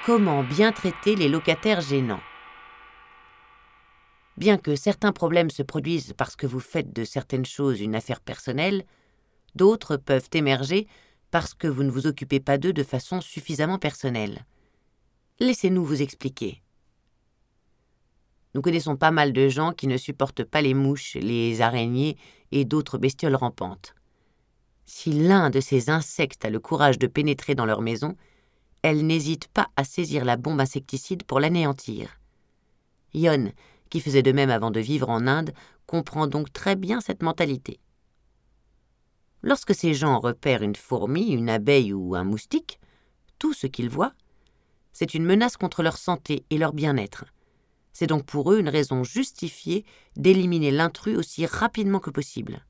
Comment bien traiter les locataires gênants? Bien que certains problèmes se produisent parce que vous faites de certaines choses une affaire personnelle, d'autres peuvent émerger parce que vous ne vous occupez pas d'eux de façon suffisamment personnelle. Laissez-nous vous expliquer. Nous connaissons pas mal de gens qui ne supportent pas les mouches, les araignées et d'autres bestioles rampantes. Si l'un de ces insectes a le courage de pénétrer dans leur maison, elle n'hésite pas à saisir la bombe insecticide pour l'anéantir. Yon, qui faisait de même avant de vivre en Inde, comprend donc très bien cette mentalité. Lorsque ces gens repèrent une fourmi, une abeille ou un moustique, tout ce qu'ils voient, c'est une menace contre leur santé et leur bien-être. C'est donc pour eux une raison justifiée d'éliminer l'intrus aussi rapidement que possible.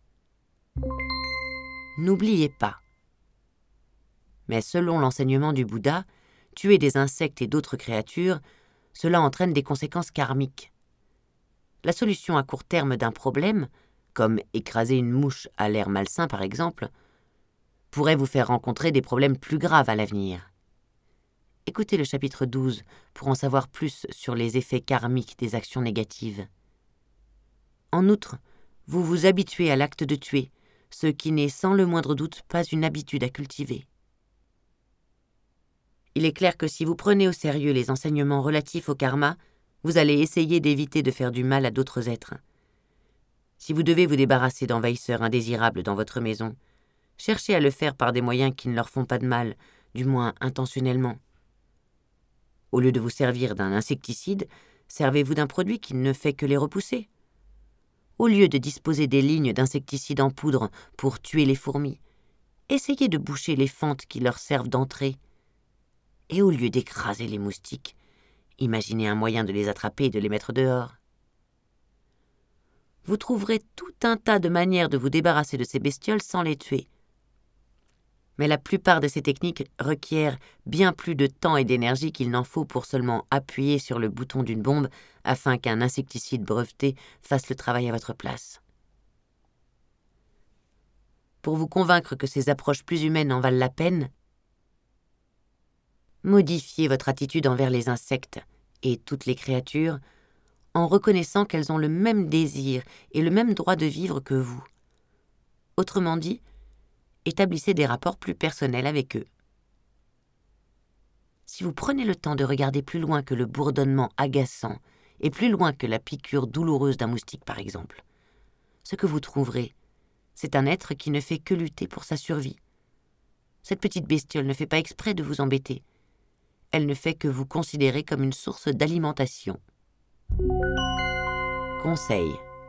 N'oubliez pas. Mais selon l'enseignement du Bouddha, tuer des insectes et d'autres créatures, cela entraîne des conséquences karmiques. La solution à court terme d'un problème, comme écraser une mouche à l'air malsain par exemple, pourrait vous faire rencontrer des problèmes plus graves à l'avenir. Écoutez le chapitre 12 pour en savoir plus sur les effets karmiques des actions négatives. En outre, vous vous habituez à l'acte de tuer, ce qui n'est sans le moindre doute pas une habitude à cultiver. Il est clair que si vous prenez au sérieux les enseignements relatifs au karma, vous allez essayer d'éviter de faire du mal à d'autres êtres. Si vous devez vous débarrasser d'envahisseurs indésirables dans votre maison, cherchez à le faire par des moyens qui ne leur font pas de mal, du moins intentionnellement. Au lieu de vous servir d'un insecticide, servez-vous d'un produit qui ne fait que les repousser. Au lieu de disposer des lignes d'insecticides en poudre pour tuer les fourmis, essayez de boucher les fentes qui leur servent d'entrée. Et au lieu d'écraser les moustiques, imaginez un moyen de les attraper et de les mettre dehors. Vous trouverez tout un tas de manières de vous débarrasser de ces bestioles sans les tuer. Mais la plupart de ces techniques requièrent bien plus de temps et d'énergie qu'il n'en faut pour seulement appuyer sur le bouton d'une bombe afin qu'un insecticide breveté fasse le travail à votre place. Pour vous convaincre que ces approches plus humaines en valent la peine, modifiez votre attitude envers les insectes et toutes les créatures en reconnaissant qu'elles ont le même désir et le même droit de vivre que vous. Autrement dit, établissez des rapports plus personnels avec eux. Si vous prenez le temps de regarder plus loin que le bourdonnement agaçant et plus loin que la piqûre douloureuse d'un moustique par exemple, ce que vous trouverez, c'est un être qui ne fait que lutter pour sa survie. Cette petite bestiole ne fait pas exprès de vous embêter. Elle ne fait que vous considérer comme une source d'alimentation. Conseil.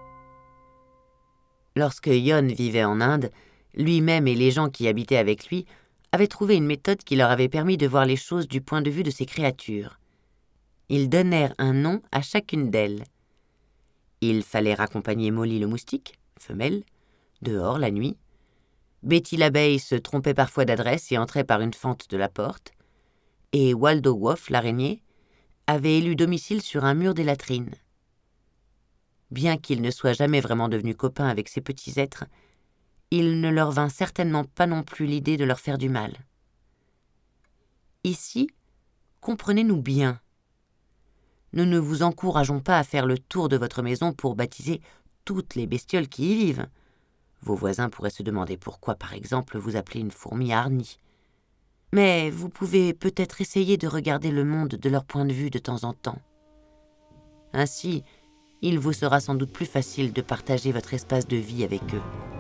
Lorsque Yon vivait en Inde, lui-même et les gens qui habitaient avec lui avaient trouvé une méthode qui leur avait permis de voir les choses du point de vue de ces créatures. Ils donnèrent un nom à chacune d'elles. Il fallait raccompagner Molly le moustique, femelle, dehors la nuit. Betty l'abeille se trompait parfois d'adresse et entrait par une fente de la porte. Et Waldo Wolf, l'araignée, avait élu domicile sur un mur des latrines. Bien qu'il ne soit jamais vraiment devenu copain avec ces petits êtres, il ne leur vint certainement pas non plus l'idée de leur faire du mal. Ici, comprenez-nous bien. Nous ne vous encourageons pas à faire le tour de votre maison pour baptiser toutes les bestioles qui y vivent. Vos voisins pourraient se demander pourquoi, par exemple, vous appelez une fourmi harnie. Mais vous pouvez peut-être essayer de regarder le monde de leur point de vue de temps en temps. Ainsi, il vous sera sans doute plus facile de partager votre espace de vie avec eux.